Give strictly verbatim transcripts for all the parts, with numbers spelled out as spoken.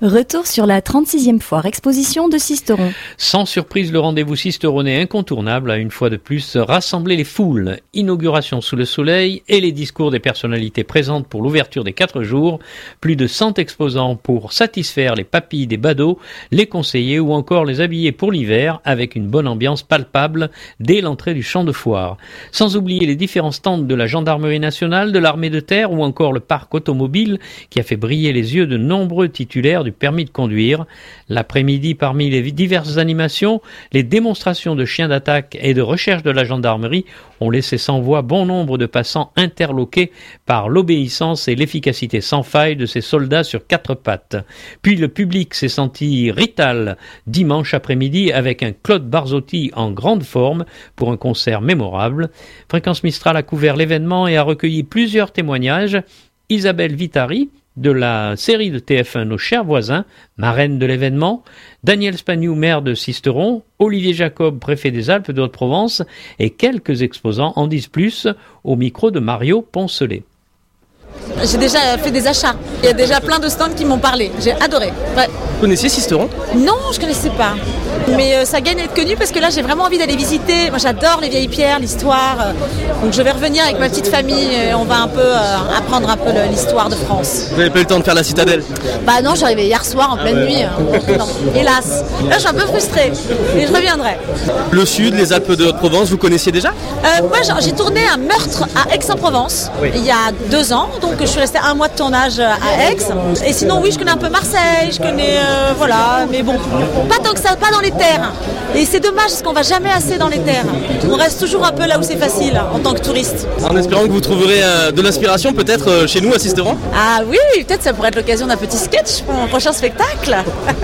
Retour sur la trente-sixième foire exposition de Sisteron. Sans surprise, le rendez-vous sisteronnais incontournable a une fois de plus rassemblé les foules. Inauguration sous le soleil et les discours des personnalités présentes pour l'ouverture des quatre jours. Plus de cent exposants pour satisfaire les papilles des badauds, les conseillers ou encore les habiller pour l'hiver avec une bonne ambiance palpable dès l'entrée du champ de foire. Sans oublier les différents stands de la gendarmerie nationale, de l'armée de terre ou encore le parc automobile qui a fait briller les yeux de nombreux titulaires du permis de conduire. L'après-midi, parmi les diverses animations, les démonstrations de chiens d'attaque et de recherche de la gendarmerie ont laissé sans voix bon nombre de passants interloqués par l'obéissance et l'efficacité sans faille de ces soldats sur quatre pattes. Puis le public s'est senti rital dimanche après-midi avec un Claude Barzotti en grande forme pour un concert mémorable. Fréquence Mistral a couvert l'événement et a recueilli plusieurs témoignages. Isabelle Vitari, de la série de T F un Nos chers voisins, marraine de l'événement, Daniel Spagnou, maire de Sisteron, Olivier Jacob, préfet des Alpes de Haute-Provence, et quelques exposants en disent plus au micro de Mario Poncelet. J'ai déjà fait des achats. Il y a déjà plein de stands qui m'ont parlé. J'ai adoré. Ouais. Vous connaissiez Sisteron ? Non, je ne connaissais pas. Mais euh, ça gagne à être connu parce que là, j'ai vraiment envie d'aller visiter. Moi, j'adore les vieilles pierres, l'histoire. Donc, je vais revenir avec ma petite famille et on va un peu euh, apprendre un peu l'histoire de France. Vous n'avez pas eu le temps de faire la citadelle ? Bah non, j'arrivais hier soir en pleine nuit. Non, hélas. Là, je suis un peu frustrée. Mais je reviendrai. Le sud, les Alpes de Haute-Provence, vous connaissiez déjà ? euh, Moi, j'ai tourné un meurtre à Aix-en-Provence oui. il y a deux ans. Donc, je suis restée un mois de tournage à Aix. Et sinon, oui, je connais un peu Marseille. Je connais, euh, voilà. Mais bon, pas tant que ça, pas dans les terres. Et c'est dommage parce qu'on va jamais assez dans les terres. On reste toujours un peu là où c'est facile en tant que touriste. En espérant que vous trouverez euh, de l'inspiration peut-être euh, chez nous à Sisteron. Ah oui, peut-être ça pourrait être l'occasion d'un petit sketch pour mon prochain spectacle.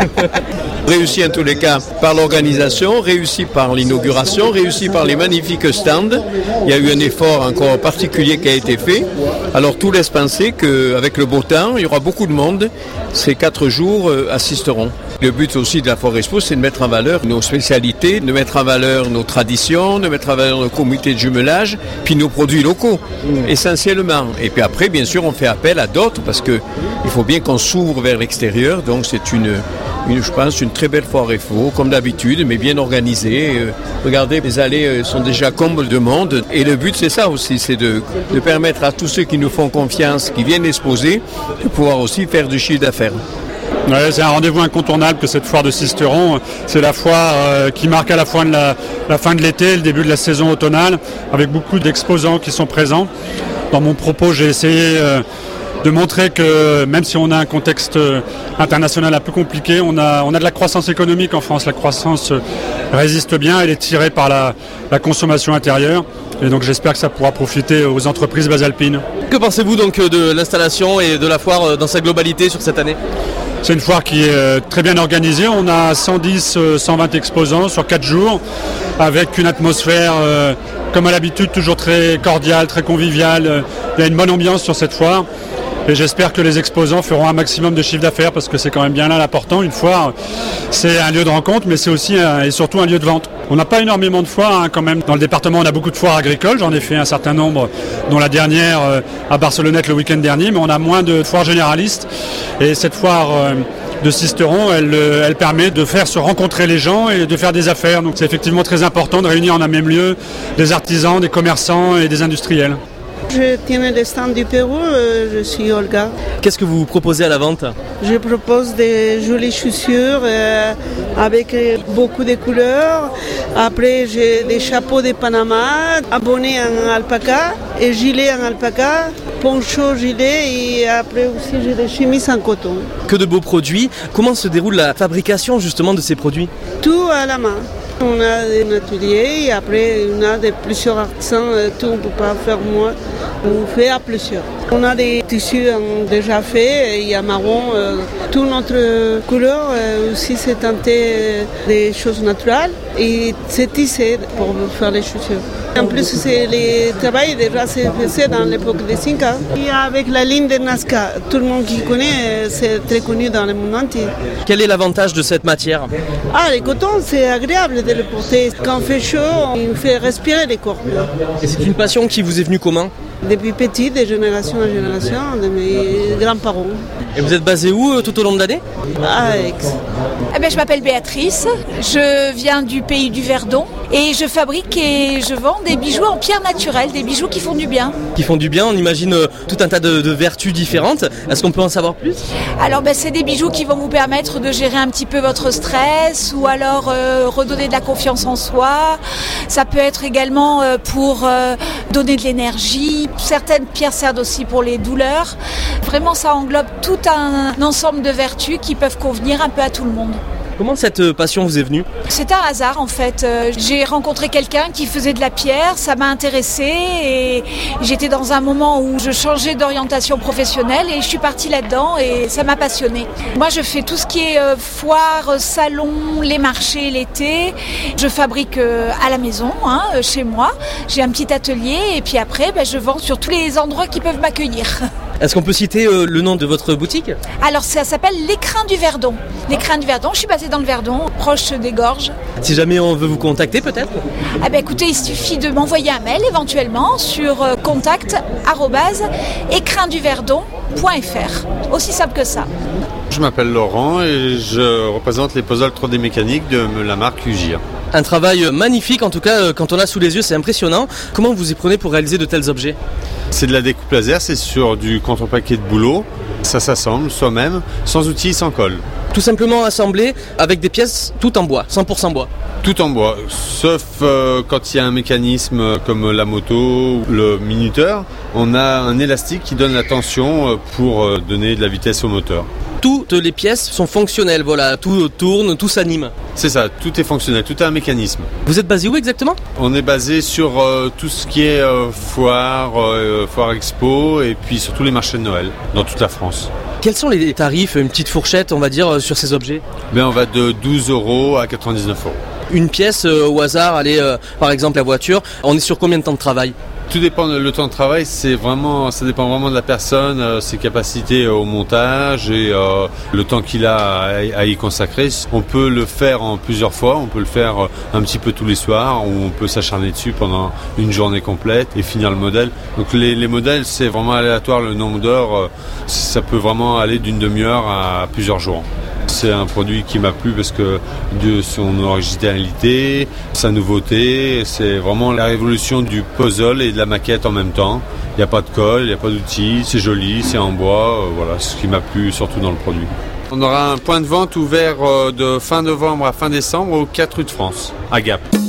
Réussi en tous les cas par l'organisation, réussi par l'inauguration, réussi par les magnifiques stands. Il y a eu un effort encore particulier qui a été fait. Alors tout laisse penser qu'avec le beau temps, il y aura beaucoup de monde ces quatre jours à Sisteron. Le but aussi de la Foire Expo, c'est de mettre en valeur nos spécialités, de mettre en valeur nos traditions, de mettre en valeur nos comités de jumelage, puis nos produits locaux, mmh. essentiellement. Et puis après, bien sûr, on fait appel à d'autres parce qu'il faut bien qu'on s'ouvre vers l'extérieur. Donc c'est une, une, je pense, une très belle Foire Expo, comme d'habitude, mais bien organisée. Euh, regardez, les allées euh, sont déjà combles de monde. Et le but, c'est ça aussi, c'est de, de permettre à tous ceux qui nous font confiance, qui viennent exposer, de pouvoir aussi faire du chiffre d'affaires. Ouais, c'est un rendez-vous incontournable que cette foire de Sisteron. C'est la foire euh, qui marque à la fois la, la fin de l'été et le début de la saison automnale, avec beaucoup d'exposants qui sont présents. Dans mon propos, j'ai essayé euh, de montrer que même si on a un contexte euh, international un peu compliqué, on a, on a de la croissance économique en France. La croissance euh, résiste bien, elle est tirée par la, la consommation intérieure. Et donc j'espère que ça pourra profiter aux entreprises basalpines. Que pensez-vous donc de l'installation et de la foire dans sa globalité sur cette année ? C'est une foire qui est très bien organisée. On a cent dix, cent vingt exposants sur quatre jours avec une atmosphère, euh, comme à l'habitude, toujours très cordiale, très conviviale. Il y a une bonne ambiance sur cette foire. Et j'espère que les exposants feront un maximum de chiffre d'affaires parce que c'est quand même bien là l'important. Une foire, c'est un lieu de rencontre, mais c'est aussi un, et surtout un lieu de vente. On n'a pas énormément de foires hein, quand même. Dans le département, on a beaucoup de foires agricoles. J'en ai fait un certain nombre, dont la dernière euh, à Barcelonnette le week-end dernier. Mais on a moins de foires généralistes. Et cette foire euh, de Sisteron, elle, euh, elle permet de faire se rencontrer les gens et de faire des affaires. Donc c'est effectivement très important de réunir en un même lieu des artisans, des commerçants et des industriels. Je tiens le stand du Pérou, euh, je suis Olga. Qu'est-ce que vous proposez à la vente ? Je propose des jolies chaussures euh, avec beaucoup de couleurs. Après, j'ai des chapeaux de Panama, abonnés en alpaca et gilets en alpaca, poncho, gilet et après aussi j'ai des chemises en coton. Que de beaux produits. Comment se déroule la fabrication justement de ces produits ? Tout à la main. On a un atelier et après on a de plusieurs artisans, tout on ne peut pas faire moi, on fait à plusieurs. On a des tissus déjà faits, il y a marron, euh, toute notre couleur euh, aussi c'est teinté des choses naturelles et c'est tissé pour faire les chaussures. En plus, c'est les travail déjà c'est fait dans l'époque des Incas. Et avec la ligne de Nazca, tout le monde qui connaît, c'est très connu dans le monde entier. Quel est l'avantage de cette matière ? Ah, le coton, c'est agréable de le porter. Quand il fait chaud, on fait respirer les corps. Et c'est une passion qui vous est venue comment ? Depuis petit, de génération en génération, de mes grands-parents. Et vous êtes basé où euh, tout au long de l'année? À Aix. Eh ben, je m'appelle Béatrice, je viens du pays du Verdon et je fabrique et je vends des bijoux en pierre naturelle, des bijoux qui font du bien. Qui font du bien, on imagine euh, tout un tas de, de vertus différentes. Est-ce qu'on peut en savoir plus? Alors ben, c'est des bijoux qui vont vous permettre de gérer un petit peu votre stress ou alors euh, redonner de la confiance en soi. Ça peut être également euh, pour euh, donner de l'énergie. Certaines pierres servent aussi pour les douleurs. Vraiment ça englobe tout un ensemble de vertus qui peuvent convenir un peu à tout le monde. Comment cette passion vous est venue? C'est un hasard en fait. J'ai rencontré quelqu'un qui faisait de la pierre, ça m'a intéressée et j'étais dans un moment où je changeais d'orientation professionnelle et je suis partie là-dedans et ça m'a passionnée. Moi je fais tout ce qui est foire, salon, les marchés, l'été. Je fabrique à la maison, hein, chez moi. J'ai un petit atelier et puis après ben, je vends sur tous les endroits qui peuvent m'accueillir. Est-ce qu'on peut citer euh, le nom de votre boutique? Alors ça s'appelle l'Écrin du Verdon. L'Écrin du Verdon, je suis basée dans le Verdon, proche des Gorges. Si jamais on veut vous contacter peut-être? Ah ben écoutez, il suffit de m'envoyer un mail éventuellement sur euh, contact arobase écrin du verdon point f r. Aussi simple que ça. Je m'appelle Laurent et je représente les puzzles trois D mécaniques de la marque Ugir. Un travail magnifique, en tout cas quand on l'a sous les yeux c'est impressionnant. Comment vous y prenez pour réaliser de tels objets? C'est de la découpe laser, c'est sur du contrepaquet de boulot. Ça s'assemble soi-même, sans outils, sans colle. Tout simplement assemblé avec des pièces tout en bois, cent pour cent bois. Tout en bois, sauf euh, quand il y a un mécanisme comme la moto ou le minuteur, on a un élastique qui donne la tension pour euh, donner de la vitesse au moteur. Toutes les pièces sont fonctionnelles, voilà, tout tourne, tout s'anime. C'est ça, tout est fonctionnel, tout est un mécanisme. Vous êtes basé où exactement? On est basé sur euh, tout ce qui est euh, foire, euh, foire expo et puis sur tous les marchés de Noël dans toute la France. Quels sont les tarifs, une petite fourchette on va dire sur ces objets? Ben, on va de douze euros à quatre-vingt-dix-neuf euros. Une pièce euh, au hasard, allez, euh, par exemple la voiture, on est sur combien de temps de travail? Tout dépend, le temps de travail, c'est vraiment, ça dépend vraiment de la personne, euh, ses capacités au montage et euh, le temps qu'il a à, à y consacrer. On peut le faire en plusieurs fois, on peut le faire euh, un petit peu tous les soirs, ou on peut s'acharner dessus pendant une journée complète et finir le modèle. Donc les, les modèles, c'est vraiment aléatoire, le nombre d'heures, euh, ça peut vraiment aller d'une demi-heure à plusieurs jours. C'est un produit qui m'a plu parce que de son originalité, sa nouveauté, c'est vraiment la révolution du puzzle et de la maquette en même temps. Il n'y a pas de colle, il n'y a pas d'outils, c'est joli, c'est en bois, euh, voilà, ce qui m'a plu surtout dans le produit. On aura un point de vente ouvert de fin novembre à fin décembre aux quatre rues de France, à Gap.